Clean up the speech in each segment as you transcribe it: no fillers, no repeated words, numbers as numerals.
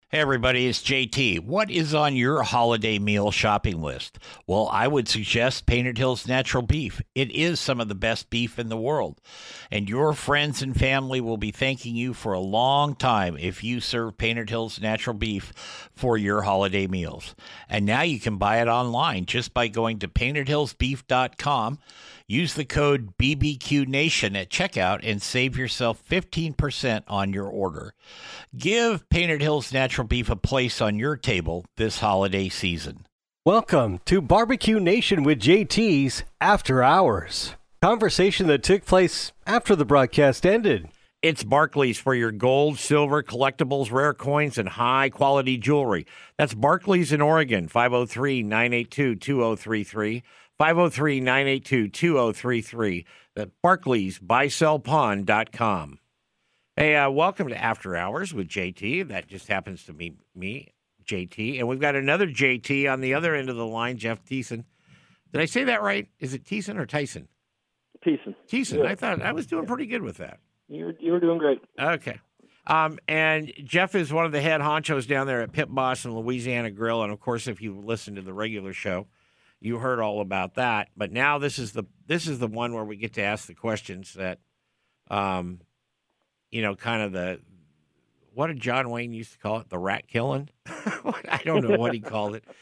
Hey, everybody, it's JT. What is on your holiday meal shopping list? Well, I would suggest Painted Hills Natural Beef. It is some of the best beef in the world. And your friends and family will be thanking you for a long time if you serve Painted Hills Natural Beef for your holiday meals. And now you can buy it online just by going to paintedhillsbeef.com. Use the code BBQNation at checkout and save yourself 15% on your order. Give Painted Hills Natural Beef a place on your table this holiday season. Welcome to Barbecue Nation with JT's After Hours. Conversation that took place after the broadcast ended. It's Barclays for your gold, silver, collectibles, rare coins, and high-quality jewelry. That's Barclays in Oregon, 503-982-2033, 503-982-2033. That's Barclays, buysellpawn.com. Hey, welcome to After Hours with JT. That just happens to be me, JT. And we've got another JT on the other end of the line, Jeff Thiessen. Did I say that right? Is it Thiessen or Tyson? Thiessen. Thiessen. Yeah. I thought I was doing pretty good with that. You were doing great. Okay. And Jeff is one of the head honchos down there at Pit Boss and Louisiana Grill. And, of course, if you listen to the regular show, you heard all about that. But now this is the one where we get to ask the questions that, kind of what did John Wayne used to call it? The rat killing? I don't know what he called it.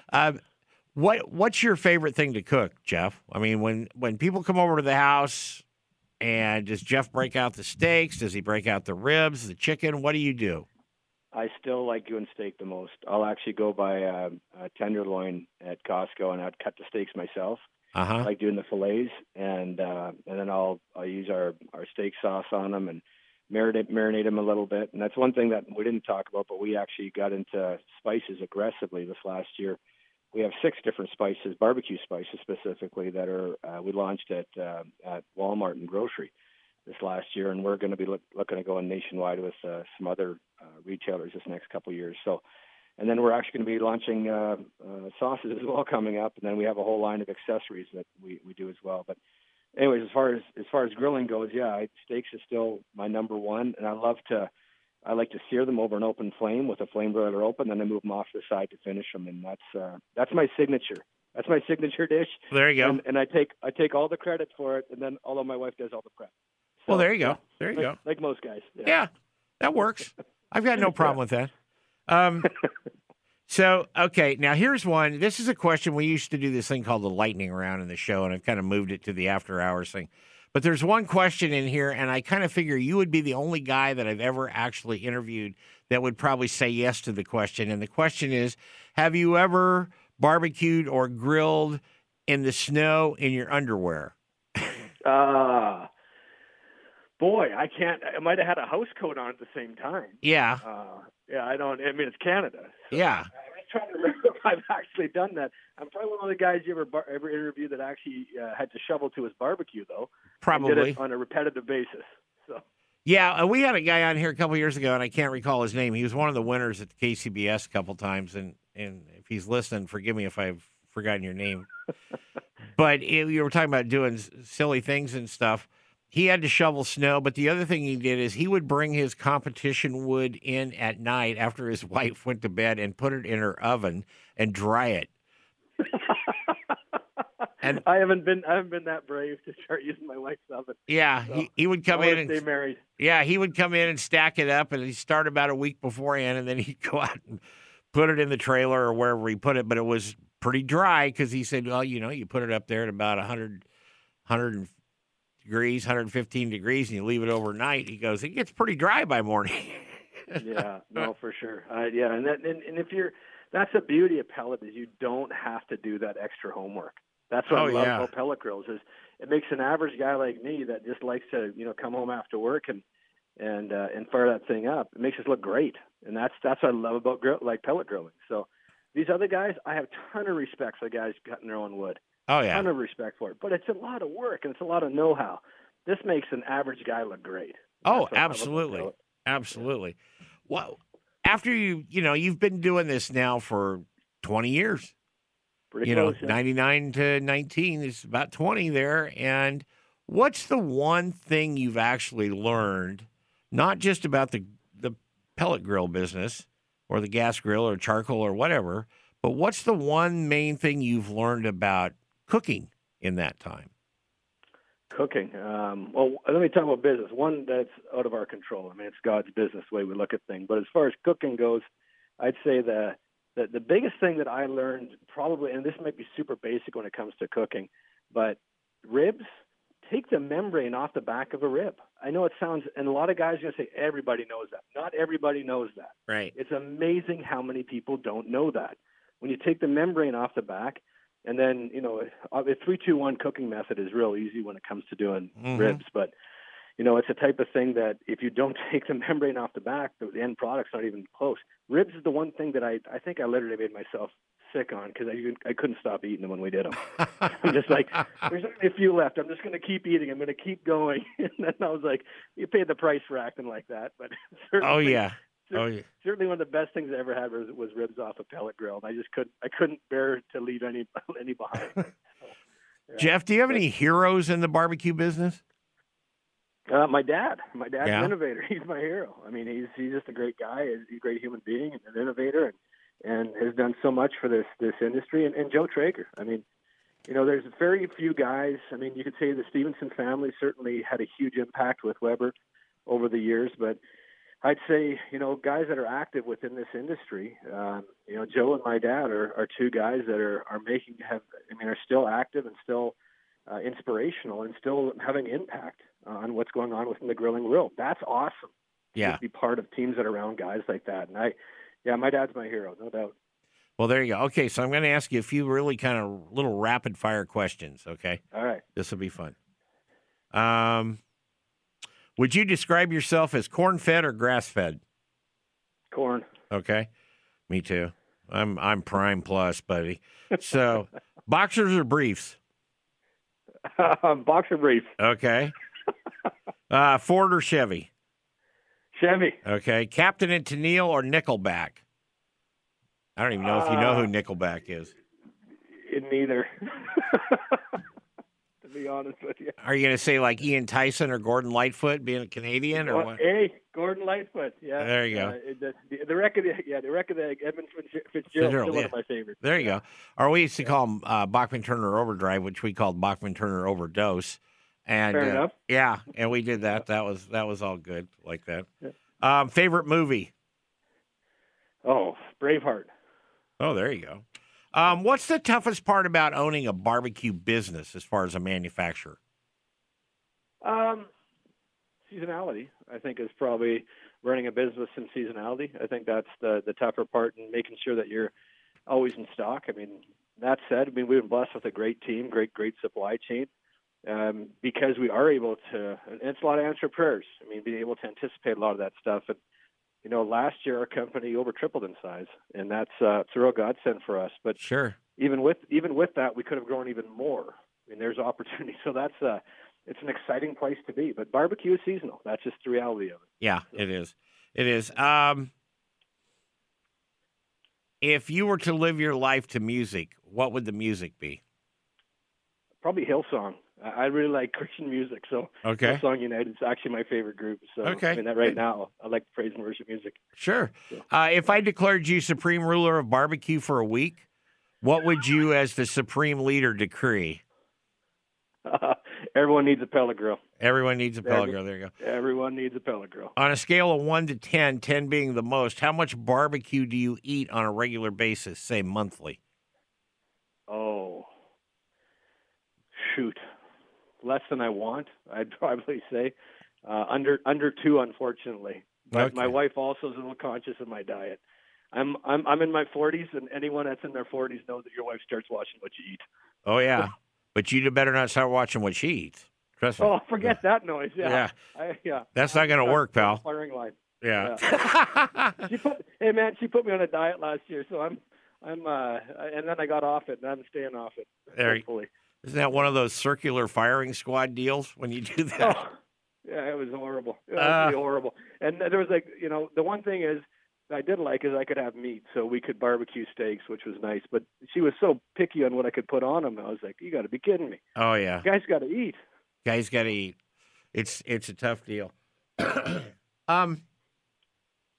What's your favorite thing to cook, Jeff? I mean, when people come over to the house, and does Jeff break out the steaks? Does he break out the ribs, the chicken? What do you do? I still like doing steak the most. I'll actually go buy a tenderloin at Costco, and I'd cut the steaks myself. I like doing the fillets, and then I'll use our steak sauce on them and marinate them a little bit. And that's one thing that we didn't talk about, but we actually got into spices aggressively this last year. We have 6 different spices, barbecue spices specifically, that are we launched at Walmart and grocery this last year, and we're going to be looking at going nationwide with some other retailers this next couple of years. So, and then we're actually going to be launching sauces as well coming up, and then we have a whole line of accessories that we do as well. But anyways, as far as grilling goes, steaks is still my number one, and I like to sear them over an open flame with a flame broiler open, then I move them off to the side to finish them, and that's my signature. That's my signature dish. There you go. And I take all the credit for it, and then although my wife does all the prep. So, well, there you go. There you go. Like most guys. Yeah, that works. I've got no problem with that. So, okay, now here's one. This is a question. We used to do this thing called the lightning round in the show, and I've kind of moved it to the after hours thing. But there's one question in here, and I kind of figure you would be the only guy that I've ever actually interviewed that would probably say yes to the question. And the question is, have you ever barbecued or grilled in the snow in your underwear? Boy, I can't. I might have had a house coat on at the same time. Yeah. I don't. I mean, it's Canada. So yeah. I was trying to remember if I've actually done that. I'm probably one of the guys you ever interviewed that actually had to shovel to his barbecue, though. Probably. Did it on a repetitive basis. So. Yeah, we had a guy on here a couple of years ago, and I can't recall his name. He was one of the winners at the KCBS a couple times, and if he's listening, forgive me if I've forgotten your name. But you were talking about doing silly things and stuff. He had to shovel snow, but the other thing he did is he would bring his competition wood in at night after his wife went to bed and put it in her oven and dry it. And I haven't been that brave to start using my wife's oven. Yeah, so he would come in and stay married. Yeah, he would come in and stack it up, and he'd start about a week beforehand, and then he'd go out and put it in the trailer or wherever he put it. But it was pretty dry because he said, well, you put it up there at about 100 degrees, 115 degrees, and you leave it overnight. He goes, it gets pretty dry by morning. Yeah, no, for sure. And if that's the beauty of pellet is you don't have to do that extra homework. That's what I love about pellet grills is it makes an average guy like me that just likes to come home after work and fire that thing up. It makes us look great, and that's what I love about pellet grilling. So these other guys, I have a ton of respect for the guys cutting their own wood. Oh yeah, ton of respect for it. But it's a lot of work and it's a lot of know-how. This makes an average guy look great. Oh, absolutely, absolutely. Well, after you've been doing this now for 20 years. Pretty close, 99 to 19 is about 20 there. And what's the one thing you've actually learned, not just about the pellet grill business, or the gas grill or charcoal or whatever. But what's the one main thing you've learned about cooking in that time? Cooking. Well, let me talk about business. One that's out of our control. I mean, it's God's business, the way we look at things. But as far as cooking goes, I'd say the biggest thing that I learned probably, and this might be super basic when it comes to cooking, but ribs, take the membrane off the back of a rib. I know it sounds, and a lot of guys are going to say everybody knows that. Not everybody knows that. Right. It's amazing how many people don't know that. When you take the membrane off the back, and then, the 3-2-1 cooking method is real easy when it comes to doing ribs, but it's a type of thing that if you don't take the membrane off the back, the end product's not even close. Ribs is the one thing that I think I literally made myself sick on because I couldn't stop eating them when we did them. I'm just like, there's only a few left. I'm just going to keep eating. I'm going to keep going. And then I was like, you paid the price for acting like that. But certainly one of the best things I ever had was ribs off a pellet grill. And I couldn't bear to leave any behind. So, yeah. Jeff, do you have any heroes in the barbecue business? My dad's an innovator. He's my hero. I mean, he's just a great guy. He's a great human being and an innovator, and has done so much for this industry. And Joe Traeger. I mean, there's very few guys. I mean, you could say the Stevenson family certainly had a huge impact with Weber over the years, but I'd say, guys that are active within this industry, Joe and my dad are two guys that are still active and still inspirational and still having impact on what's going on within the grilling world. That's awesome. Yeah. To be part of teams that are around guys like that. And my dad's my hero, no doubt. Well, there you go. Okay, so I'm going to ask you a few really kind of little rapid fire questions, okay? All right. This will be fun. Would you describe yourself as corn-fed or grass-fed? Corn. Okay. Me too. I'm prime plus, buddy. So, boxers or briefs? Boxer brief. Okay. Ford or Chevy? Chevy. Okay. Captain and Tennille or Nickelback? I don't even know if you know who Nickelback is. Neither. To be honest with you. Are you going to say like Ian Tyson or Gordon Lightfoot, being a Canadian, or what? Hey, Gordon Lightfoot. Yeah. There you go. The record of Edmund Fitzgerald is still one of my favorites. There you go. Or we used to call him Bachman-Turner Overdrive, which we called Bachman-Turner Overdose. And fair enough. Yeah, and we did that. That was all good like that. Yeah. Favorite movie? Oh, Braveheart. Oh, there you go. What's the toughest part about owning a barbecue business as far as a manufacturer? Seasonality, I think, is probably running a business in seasonality. I think that's the tougher part, and making sure that you're always in stock. I mean, that said, we've been blessed with a great team, great supply chain, because we are able to, and it's a lot of answer prayers. I mean, being able to anticipate a lot of that stuff. And, last year our company over tripled in size, and that's it's a real godsend for us. But sure, even with that, we could have grown even more. I mean, there's opportunity. So that's it's an exciting place to be. But barbecue is seasonal. That's just the reality of it. Yeah, so. It is. It is. If you were to live your life to music, what would the music be? Probably Hillsong. I really like Christian music, so okay. Hillsong United is actually my favorite group. So okay. I mean, that right now, I like praise and worship music. Sure. So. If I declared you supreme ruler of barbecue for a week, what would you, as the supreme leader, decree? Everyone needs a pellet grill. Everyone needs a pellet grill. There you go. Everyone needs a pellet grill. On a scale of 1 to 10, 10 being the most, how much barbecue do you eat on a regular basis, say monthly? Oh, shoot. Less than I want, I'd probably say. Under 2, unfortunately. Okay. My wife also is a little conscious of my diet. I'm in my 40s, and anyone that's in their 40s knows that your wife starts watching what you eat. Oh, yeah. But you better not start watching what she eats. Trust me. Oh, forget that noise. Yeah. That's not going to work, pal. Firing line. Yeah. She put me on a diet last year, so I'm and then I got off it, and I'm staying off it. Hopefully. Isn't that one of those circular firing squad deals when you do that? Oh, yeah, it was horrible. It was really horrible. And there was the one thing is I did like is I could have meat, so we could barbecue steaks, which was nice. But she was so picky on what I could put on them. I was like, you got to be kidding me. Oh, yeah. You guys got to eat. Guys got to eat. It's a tough deal.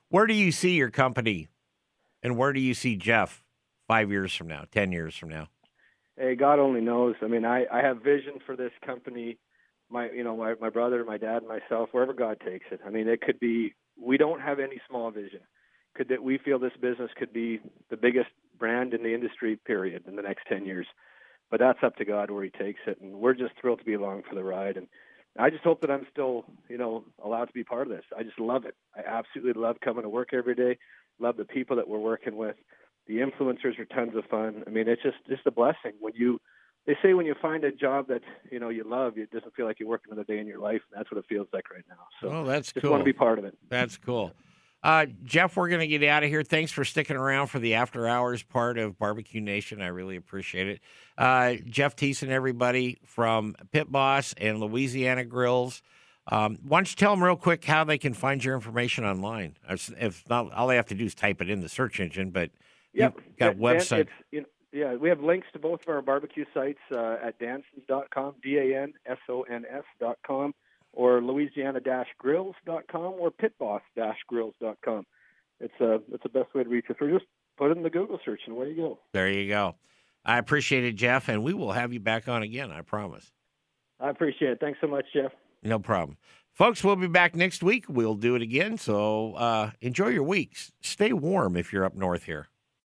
Where do you see your company, and where do you see Jeff 5 years from now, 10 years from now? Hey, God only knows. I mean, I have vision for this company. My brother, my dad, and myself, wherever God takes it. I mean, it could be. We don't have any small vision. We feel this business could be the biggest brand in the industry, period, in the next 10 years. But that's up to God where He takes it, and we're just thrilled to be along for the ride. And I just hope that I'm still, allowed to be part of this. I just love it. I absolutely love coming to work every day. Love the people that we're working with. The influencers are tons of fun. I mean, it's just a blessing they say when you find a job that you love, it doesn't feel like you're working another day in your life. And that's what it feels like right now. So that's just cool. Want to be part of it. That's cool. Jeff, we're going to get out of here. Thanks for sticking around for the after hours part of Barbecue Nation. I really appreciate it. Jeff Thiessen, everybody from Pit Boss and Louisiana Grills. Why don't you tell them real quick how they can find your information online? If not, all they have to do is type it in the search engine. But you've got a website. We have links to both of our barbecue sites at dansons.com, DANSONS.com, or Louisiana-grills.com, or pitboss-grills.com. It's the best way to reach us. Or just put it in the Google search, and away you go. There you go. I appreciate it, Jeff, and we will have you back on again, I promise. I appreciate it. Thanks so much, Jeff. No problem. Folks, we'll be back next week. We'll do it again, so enjoy your weeks. Stay warm if you're up north here.